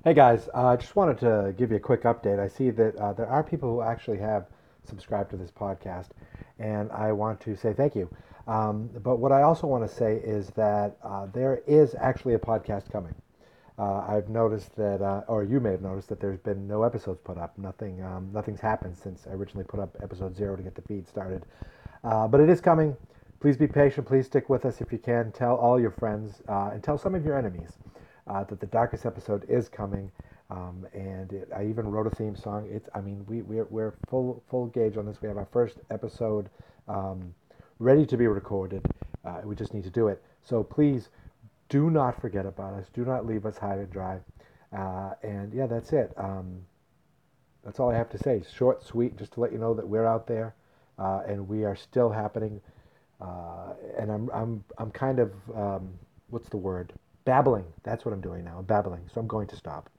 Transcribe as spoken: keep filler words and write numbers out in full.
Hey guys, I uh, just wanted to give you a quick update. I see that uh, there are people who actually have subscribed to this podcast, and I want to say thank you. Um, but what I also want to say is that uh, there is actually a podcast coming. Uh, I've noticed that, uh, or you may have noticed that there's been no episodes put up. Nothing, um, nothing's happened since I originally put up episode zero to get the feed started. Uh, but it is coming. Please be patient. Please stick with us if you can. Tell all your friends uh, and tell some of your enemies uh, that the darkest episode is coming. Um, and it, I even wrote a theme song. It's, I mean, we we're, we're full full gauge on this. We have our first episode um, ready to be recorded. Uh, we just need to do it. So please do not forget about us. Do not leave us high and dry. Uh, and yeah, that's it. Um, that's all I have to say. Short, sweet, just to let you know that we're out there uh, and we are still happening. Uh, and I'm I'm I'm kind of um, what's the word? Babbling. That's what I'm doing now. I'm babbling. So I'm going to stop.